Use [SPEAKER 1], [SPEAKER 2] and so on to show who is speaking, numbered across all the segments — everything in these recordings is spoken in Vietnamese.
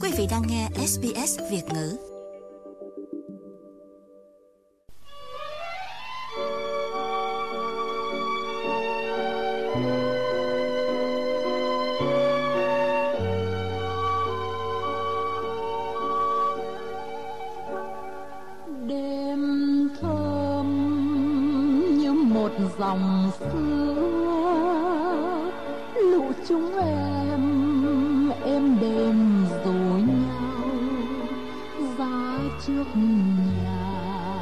[SPEAKER 1] Quý vị đang nghe SBS Việt ngữ.
[SPEAKER 2] Đêm thơm như một dòng sữa, lũ chúng em đêm dối nhau ra trước nhà,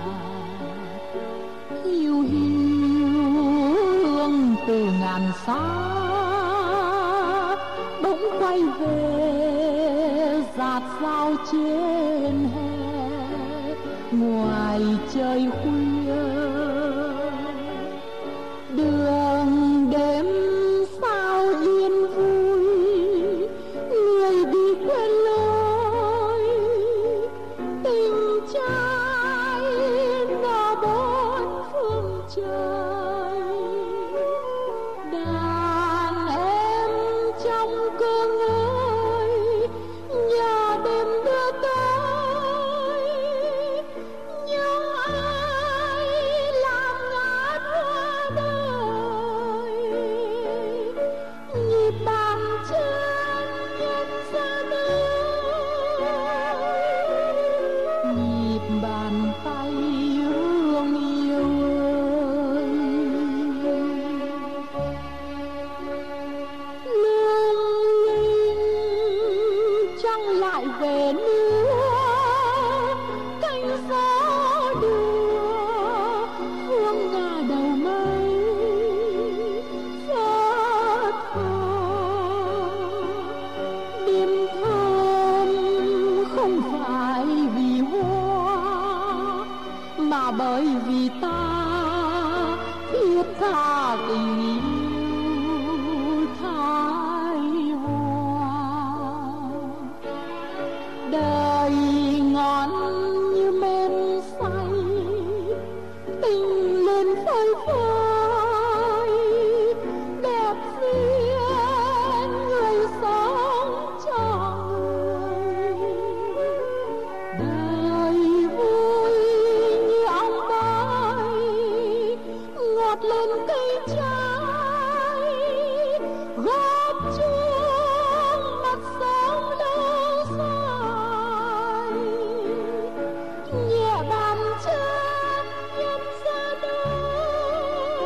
[SPEAKER 2] hiu hiu hương từ ngàn xa bỗng quay về dạt dao trên hè ngoài trời khuya. Đường đêm sao yên vui, người đi quên lối, tình trai ngả bốn phương trời. Đàn em trong cơn ơi nhà đêm đưa tới, nhưng ai làm ngát hoa đời. Nhịp bàn chân nhân ra đời, nhịp bàn tay hương yêu ơi. Lung linh trăng lại về nữa, cánh gió đưa hương ngả đầu mây phớt phơ. Đêm thơm không phải vì hoa, mà bởi vì ta thiết tha tình yêu thái hoa. Đời ngón như men say, tình lên phơi phới, đẹp duyên người sống cho người. Đời vui như ong bay, ngọt lên cây trái, góp chung mặt sống lâu dài. Nhẹ bàn chân nhân ra đời,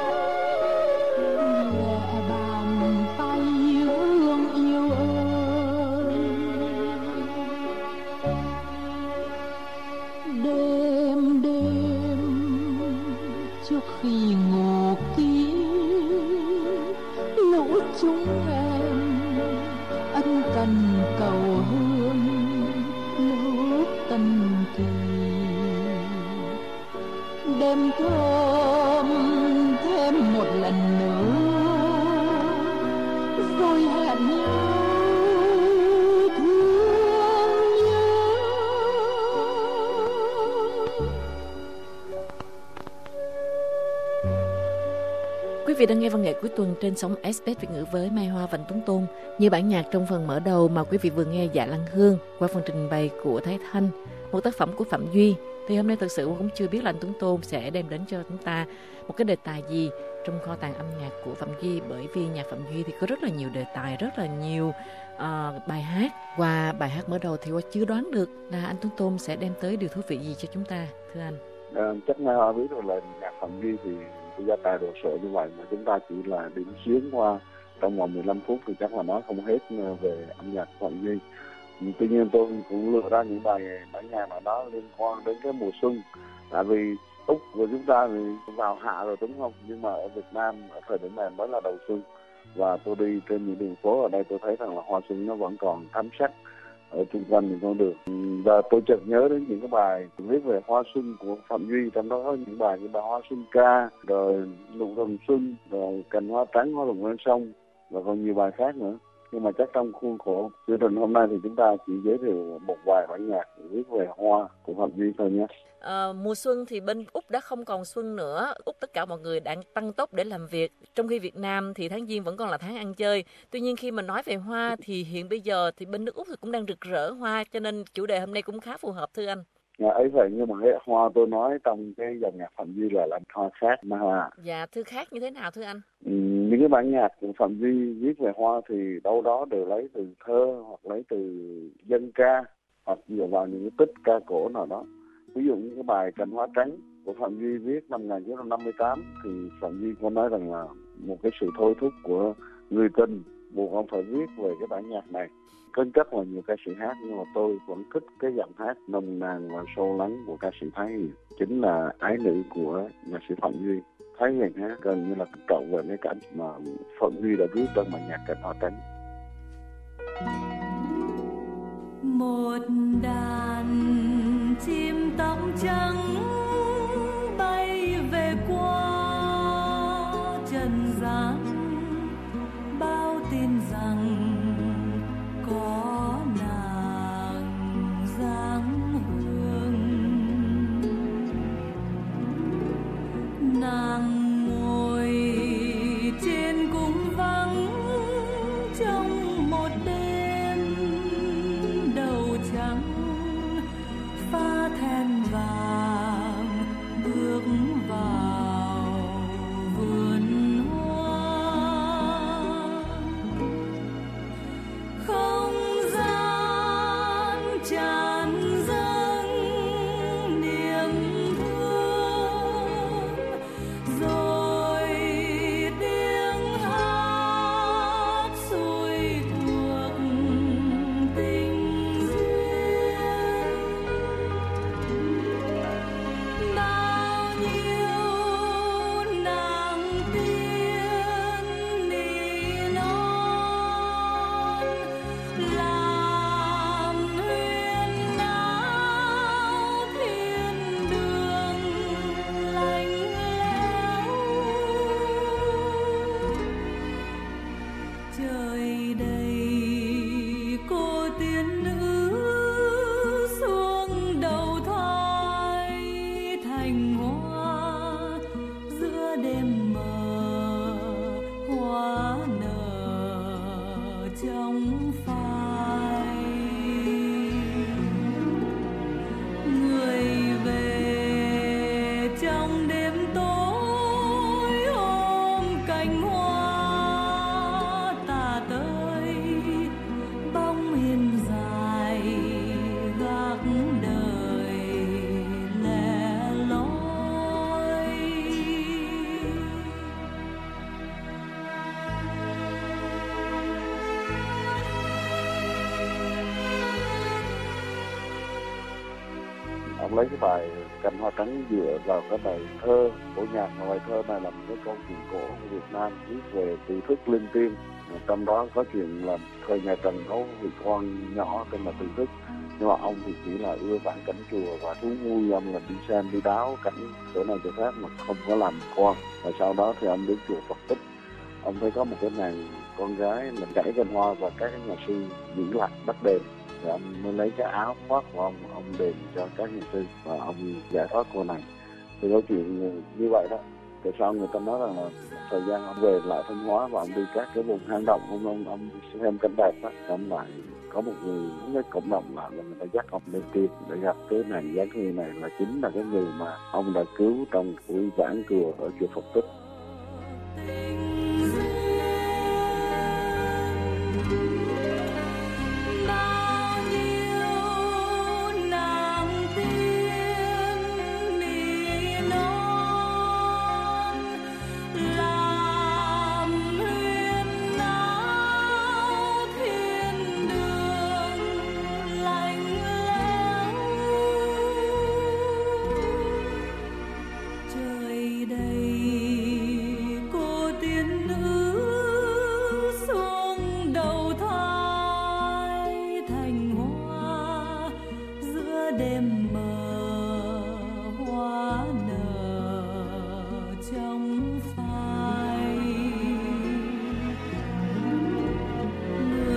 [SPEAKER 2] nhẹ bàn tay hương yêu ơi. Đêm đêm trước khi ngủ kỹ, lũ chúng em ân cần cầu hương lúc tân kỳ. Đêm thơm thêm một lần nữa, rồi hẹn nhau thương nhớ.
[SPEAKER 3] Quý vị đang nghe văn nghệ cuối tuần trên sóng SBS Việt ngữ với Mai Hoa và Anh Tuấn Tôn. Như bản nhạc trong phần mở đầu mà quý vị vừa nghe Dạ Lan Hương qua phần trình bày của Thái Thanh, một tác phẩm của Phạm Duy. Thì hôm nay thật sự cũng chưa biết là anh Tuấn Tôn sẽ đem đến cho chúng ta một cái đề tài gì trong kho tàng âm nhạc của Phạm Duy, bởi vì nhạc Phạm Duy thì có rất là nhiều đề tài, rất là nhiều bài hát. Qua bài hát mở đầu thì Hoa chưa đoán được là anh Tuấn Tôn sẽ đem tới điều thú vị gì cho chúng ta, thưa anh.
[SPEAKER 4] Chắc Mai Hoa biết rồi, là nhạc Phạm Duy thì gia tài đồ sộ như vậy mà chúng ta chỉ là điểm xuyến qua trong vòng 15 phút thì chắc là nói không hết về âm nhạc Phạm Duy. Tuy nhiên tôi cũng lựa ra những bài nhạc mà nó liên quan đến cái mùa xuân, tại vì Úc của chúng ta thì vào hạ rồi đúng không, nhưng mà ở Việt Nam ở thời điểm này mới là đầu xuân, và tôi đi trên những đường phố ở đây tôi thấy rằng là hoa xuân nó vẫn còn thắm sắc ở xung quanh những con đường. Và tôi chợt nhớ đến những cái bài viết về hoa xuân của Phạm Duy, trong đó có những bài như bài Hoa Xuân Ca, rồi Nụ Rầm Xuân, rồi Cành Hoa Trắng Hoa Rụng Lên Sông, và còn nhiều bài khác nữa. Nhưng mà chắc trong khuôn khổ chương trình hôm nay thì chúng ta chỉ giới thiệu một vài bản nhạc viết về hoa của Phạm Duy thôi nhé.
[SPEAKER 3] Mùa xuân thì bên Úc đã không còn xuân nữa. Úc tất cả mọi người đang tăng tốc để làm việc. Trong khi Việt Nam thì tháng Giêng vẫn còn là tháng ăn chơi. Tuy nhiên khi mà nói về hoa thì hiện bây giờ thì bên nước Úc thì cũng đang rực rỡ hoa, cho nên chủ đề hôm nay cũng khá phù hợp thưa anh.
[SPEAKER 4] Ấy vậy nhưng mà cái hoa tôi nói trong cái dòng nhạc Phạm Duy là hoa khác mà hoa.
[SPEAKER 3] Dạ, thưa khác như thế nào thưa anh?
[SPEAKER 4] Những cái bản nhạc của Phạm Duy viết về hoa thì đâu đó đều lấy từ thơ hoặc lấy từ dân ca hoặc dựa vào những cái tích ca cổ nào đó. Ví dụ như cái bài Cành Hoa Trắng của Phạm Duy viết năm 1958 thì Phạm Duy có nói rằng là một cái sự thôi thúc của người tình buộc ông phải viết về cái bản nhạc này. Có rất là nhiều ca sĩ hát nhưng mà tôi vẫn thích cái giọng hát nồng nàn và sâu lắng của ca sĩ Thái Hiền, chính là ái nữ của nhạc sĩ Phạm Duy. Thái Hiền hát gần như là trọn vẹn cái cảnh mà Phạm Duy đã viết trong bản nhạc Cành Hoa Trắng.
[SPEAKER 2] Một đàn chim tóc trắng bay về qua trần gian, bao tin rằng có nàng dáng hương. Nàng ngồi trên cung vắng trong một đêm đầu trắng, pha then vàng bước vào vườn hoa. Không gian tràn dâng niềm thương, rồi tiếng hát xuôi cuộc tình duyên. Bao nhiêu nàng tiên nỉ non, làm huyên náo thiên đường lạnh lẽo. Trời đầy cô tiên nữ xuống đầu thoi thành hoa, giữa đêm mờ hoa nở trong phai. Người về trong đêm tối ôm cành hoa tà tới, bóng hiên dài gác đời lẻ loi.
[SPEAKER 4] Ông lấy cái bài Cành Hoa Trắng dựa vào cái bài thơ của nhạc, mà bài thơ này là một cái câu chuyện cổ của Việt Nam viết về từ thức linh tiên. Trong đó có chuyện là thời nhà Trần có vị quan nhỏ tên là Từ Thức, nhưng mà ông thì chỉ là ưa vãn cảnh chùa và thú vui, ông là đi xem đi đáo cảnh chỗ này chỗ khác mà không có làm quan. Và sau đó thì ông đến chùa Phật Tích, ông thấy có một cái nàng con gái mình chảy cành hoa và các nhà sư giữ lại bắt đền, thì ông mới lấy cái áo khoác của ông đền cho các nhà sư và ông giải thoát cô này. Thì câu chuyện như vậy đó. Từ sau người ta nói rằng là thời gian ông về lại Thanh Hóa và ông đi các cái vùng hang động, ông xem cảnh đẹp đó, ông lại có một người cái cộng đồng lại là người ta dắt ông lên kia để gặp cái nàng Giáng Hương này, là chính là cái người mà ông đã cứu trong buổi vãn chùa ở chùa Phật Tích.
[SPEAKER 2] Người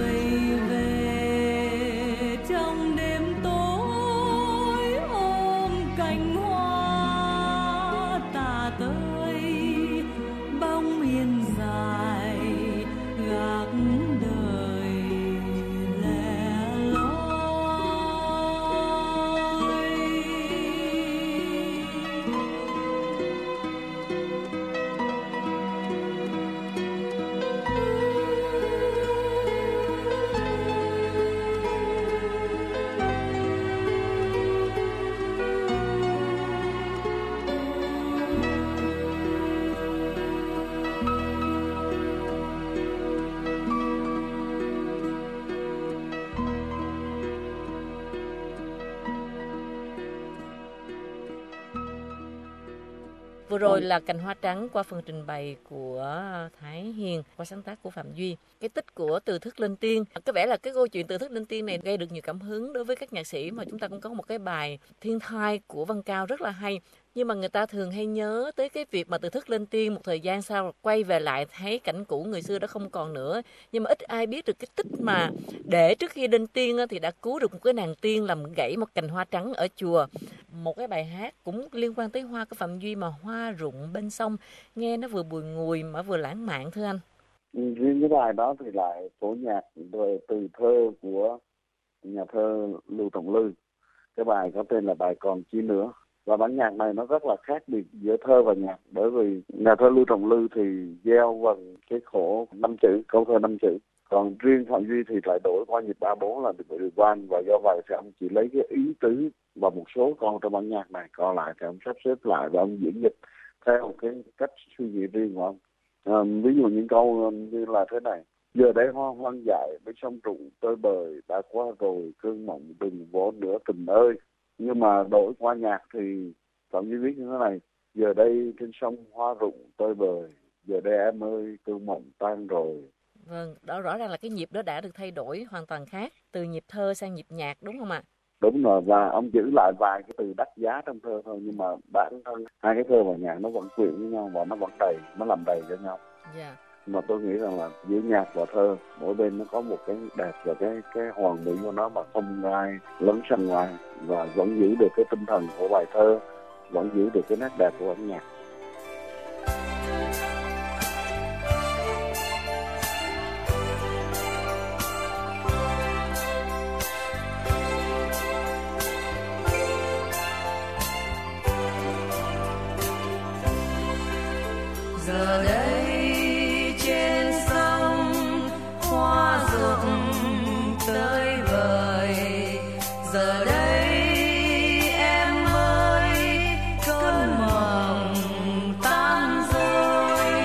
[SPEAKER 3] vừa rồi là Cành Hoa Trắng qua phần trình bày của Thái Hiền, qua sáng tác của Phạm Duy. Cái tích của Từ Thức Lên Tiên, có vẻ là cái câu chuyện Từ Thức Lên Tiên này gây được nhiều cảm hứng đối với các nhạc sĩ, mà chúng ta cũng có một cái bài Thiên Thai của Văn Cao rất là hay. Nhưng mà người ta thường hay nhớ tới cái việc mà Từ Thức Lên Tiên một thời gian sau quay về lại thấy cảnh cũ người xưa đã không còn nữa. Nhưng mà ít ai biết được cái tích mà để trước khi lên tiên thì đã cứu được một cái nàng tiên làm gãy một cành hoa trắng ở chùa. Một cái bài hát cũng liên quan tới hoa của Phạm Duy mà Hoa Rụng Bên Sông, nghe nó vừa bùi ngùi mà vừa lãng mạn thưa anh.
[SPEAKER 4] Riêng cái bài đó thì lại phổ nhạc về từ thơ của nhà thơ Lưu Trọng Lư. Cái bài có tên là bài Còn Chi Nữa. Và bản nhạc này nó rất là khác biệt giữa thơ và nhạc, bởi vì nhà thơ Lưu Trọng Lư thì gieo vần cái khổ 5 chữ, câu thơ 5 chữ. Còn riêng Phạm Duy thì lại đổi qua nhịp 3/4 là được quan, và do vậy thì ông chỉ lấy cái ý tứ và một số con trong bản nhạc này, còn lại thì ông sắp xếp lại và ông diễn dịch theo cái cách suy nghĩ riêng của ông. Ví dụ những câu như là thế này: giờ đây hoa hoang dại bên sông rụng tơi bời, đã qua rồi cơn mộng đừng vỗ nữa tình ơi. Nhưng mà đổi qua nhạc thì Phạm Duy viết như thế này: giờ đây trên sông hoa rụng tơi bời, giờ đây em ơi cơn mộng tan rồi.
[SPEAKER 3] Vâng, đó rõ ràng là cái nhịp đó đã được thay đổi hoàn toàn khác, từ nhịp thơ sang nhịp nhạc, đúng không ạ?
[SPEAKER 4] Đúng rồi, và ông giữ lại vài cái từ đắt giá trong thơ thôi, nhưng mà bản thân hai cái thơ và nhạc nó vẫn quyện với nhau và nó vẫn đầy, nó làm đầy cho nhau.
[SPEAKER 3] Dạ.
[SPEAKER 4] Mà tôi nghĩ rằng là giữa nhạc và thơ, mỗi bên nó có một cái đẹp và cái hoàn mỹ của nó mà không ai lấn sân ngoài, và vẫn giữ được cái tinh thần của bài thơ, vẫn giữ được cái nét đẹp của âm nhạc.
[SPEAKER 2] Giờ đây trên sông hoa rụng tơi bời, giờ đây em ơi cơn mộng tan rồi,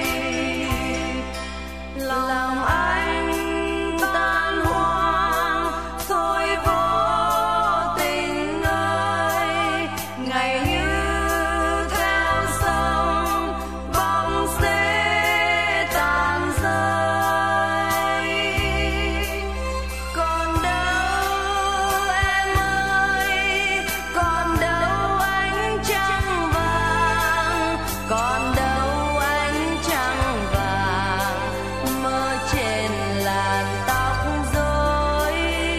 [SPEAKER 2] lòng anh tan hoang thôi vô tình ơi, ngày như theo sông bóng sẽ tàn rơi. Còn đâu em ơi, còn đâu ánh trăng vàng, còn đâu ánh trăng vàng mơ trên làn tóc rối.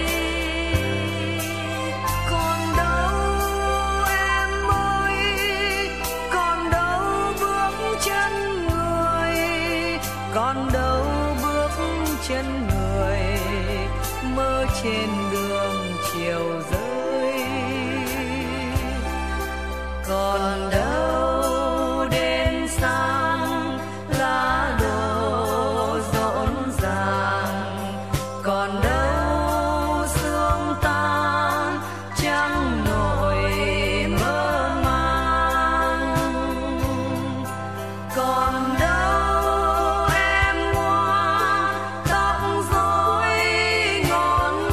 [SPEAKER 2] Còn đâu em ơi, còn đâu bước chân người, còn đâu bước chân người mơ trên đường chiều rơi. Còn đâu đêm sáng lá đổ rộn ràng, còn đâu sương tan trăng nổi mơ màng. Còn đâu em ngoan tóc rối ngổn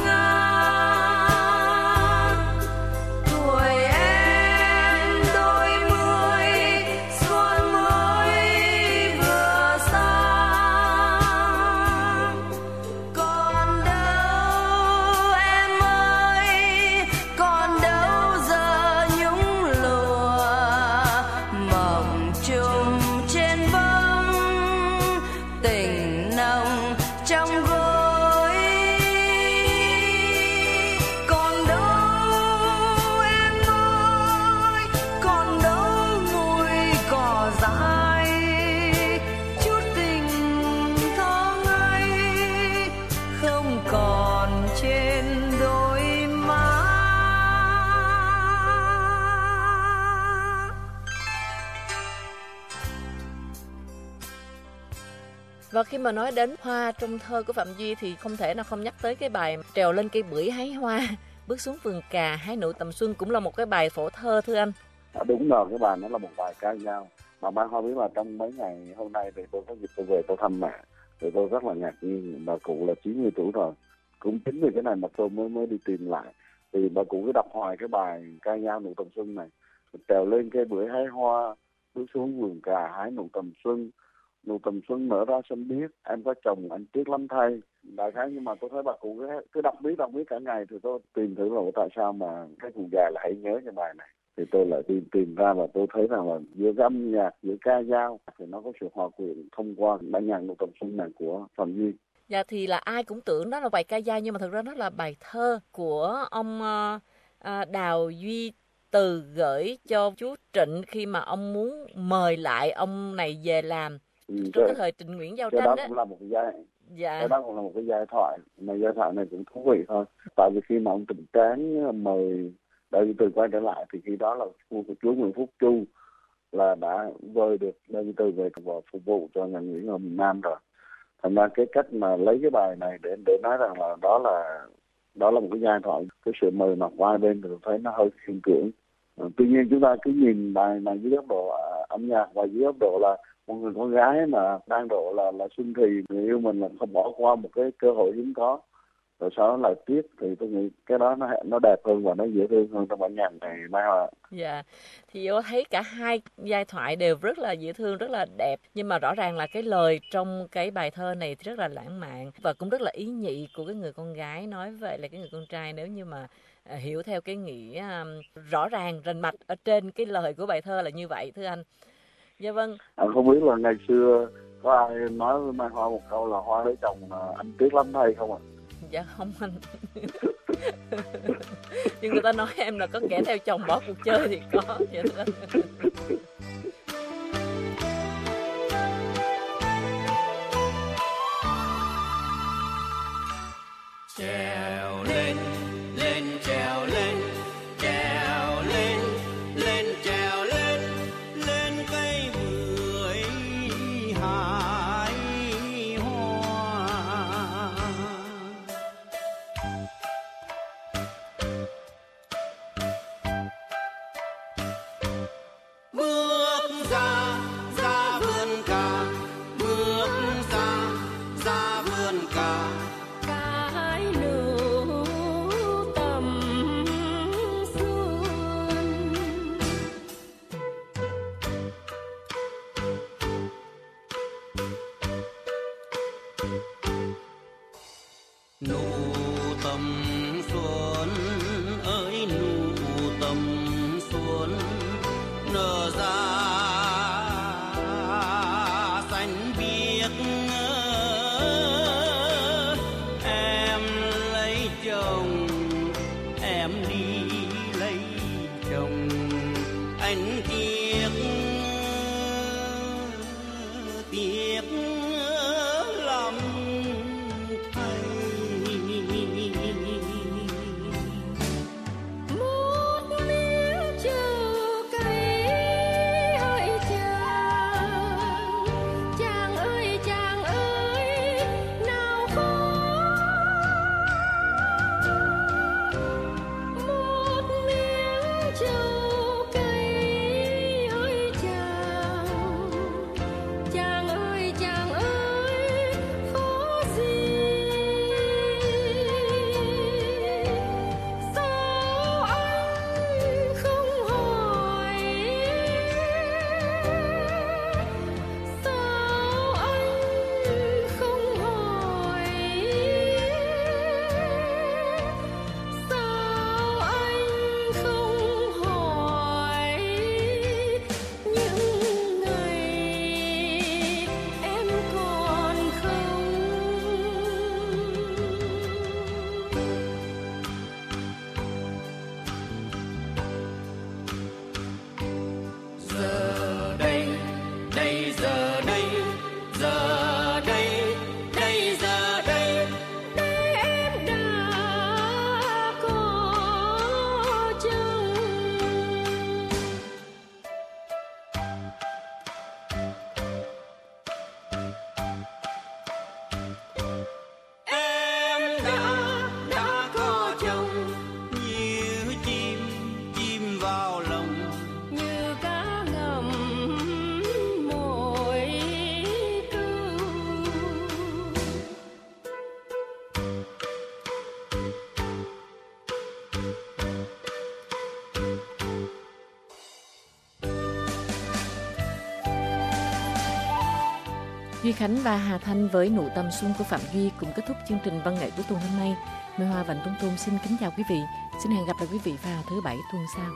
[SPEAKER 2] ngang, tuổi em đôi mươi xuân mới vừa sang. Còn đâu em ơi, còn đâu giờ nhúng lụa mộng chung trên bóng tình nồng trong gối. Còn đâu em ơi, còn đâu mùi cỏ dại, chút tình thơ ngây không còn trên đôi má.
[SPEAKER 3] Và khi mà nói đến hoa trong thơ của Phạm Duy thì không thể nào không nhắc tới cái bài Trèo lên cây bưởi hái hoa, bước xuống vườn cà hái nụ tầm xuân, cũng là một cái bài phổ thơ thưa anh.
[SPEAKER 4] Đúng rồi, cái bài nó là một bài ca dao. Mà Mai Hoa biết là trong mấy ngày hôm nay thì tôi có dịp tôi về tôi thăm mẹ, thì tôi rất là ngạc nhiên. Bà cụ là 90 tuổi rồi. Cũng chính vì cái này mà tôi mới đi tìm lại. Thì bà cụ cứ đọc hoài cái bài ca dao nụ tầm xuân này: trèo lên cây bưởi hái hoa, bước xuống vườn cà hái nụ tầm xuân nở ra xanh biếc, em có chồng anh tiếc lắm thay. Đại khái, nhưng mà tôi thấy bà cụ cứ đọc biết cả ngày, thì tôi tìm thử là tại sao mà cái cụ già lại hay nhớ cái bài này. Thì tôi lại tìm ra, và tôi thấy rằng là giữa âm nhạc, giữa ca dao thì nó có sự hòa quyện thông qua bản nhạc nụ tầm xuân này của Phạm Duy.
[SPEAKER 3] Dạ, thì là ai cũng tưởng đó là bài ca dao, nhưng mà thực ra nó là bài thơ của ông Đào Duy Từ gửi cho chú Trịnh khi mà ông muốn mời lại ông này về làm trong cái thời Trịnh Nguyễn giao tranh đó.
[SPEAKER 4] Cũng là một cái
[SPEAKER 3] dạ.
[SPEAKER 4] Cái đó cũng là một cái giai thoại, mà giai thoại này cũng thú vị thôi. Tại vì khi mà ông Trịnh Tráng mời Đào Duy Từ quay trở lại, thì khi đó là chúa Nguyễn Phúc Chu là đã vơi được Đào Duy Từ về và phục vụ cho nhà Nguyễn ở miền Nam rồi. Thành ra cái cách mà lấy cái bài này để nói rằng là đó là một cái giai thoại, cái sự mời mặt qua bên thì tôi thấy nó hơi khiêm cưỡng. Tuy nhiên chúng ta cứ nhìn bài này dưới góc độ âm nhạc và dưới góc độ là một người con gái mà đang độ là xuân thì người yêu mình là không bỏ qua một cái cơ hội hiếm có, rồi sau đó lại tiếc, thì tôi nghĩ cái đó nó đẹp hơn và nó dễ thương hơn trong bản nhạc này Mai Hoa.
[SPEAKER 3] Dạ, thì tôi thấy cả hai giai thoại đều rất là dễ thương, rất là đẹp, nhưng mà rõ ràng là cái lời trong cái bài thơ này thì rất là lãng mạn và cũng rất là ý nhị của cái người con gái nói về là cái người con trai, nếu như mà hiểu theo cái nghĩa rõ ràng rành mạch ở trên cái lời của bài thơ là như vậy, thưa anh. Dạ vâng.
[SPEAKER 4] Anh không biết là ngày xưa có ai nói với Mai Hoa một câu là Hoa lấy chồng anh tiếc lắm hay không ạ?
[SPEAKER 3] Dạ không anh. Nhưng người ta nói em là có kẻ theo chồng bỏ cuộc chơi thì có. Dạ thưa anh.
[SPEAKER 5] Trèo lên, lên trèo lên, trèo lên, lên trèo lên, lên cây bưởi hái hoa. Bước ra, ra vườn cà, bước ra, ra vườn cà. Nụ tầm xuân ơi nụ tầm xuân nở ra xanh biếc, em lấy chồng, em đi lấy chồng, anh tiếc lắm.
[SPEAKER 3] Duy Khánh và Hà Thanh với Nụ Tầm Xuân của Phạm Duy cũng kết thúc chương trình văn nghệ của tuần hôm nay. Mai Hoa và Tuấn Tôn xin kính chào quý vị. Xin hẹn gặp lại quý vị vào thứ Bảy tuần sau.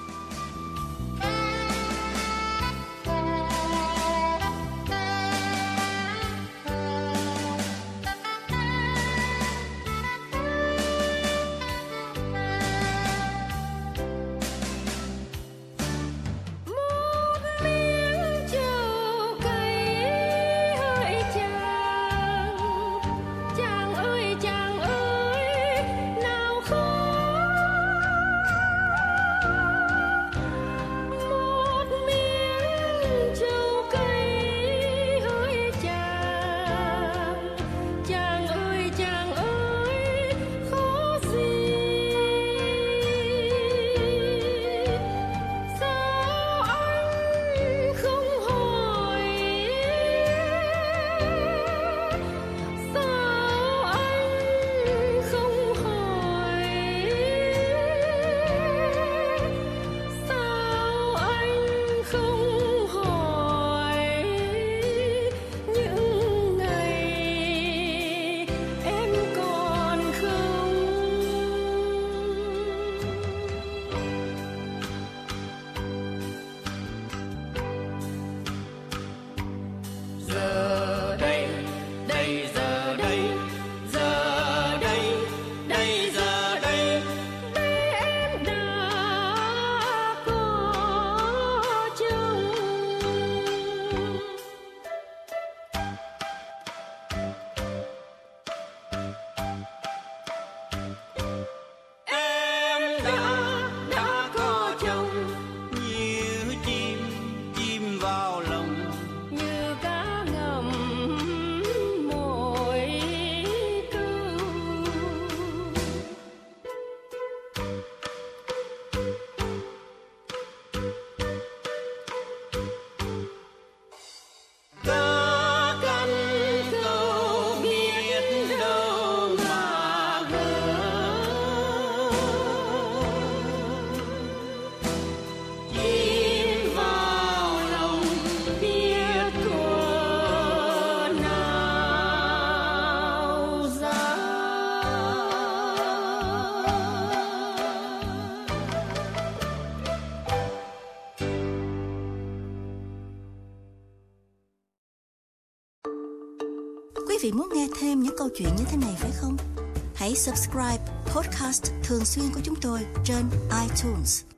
[SPEAKER 1] Quý vị muốn nghe thêm những câu chuyện như thế này phải không? Hãy subscribe podcast thường xuyên của chúng tôi trên iTunes.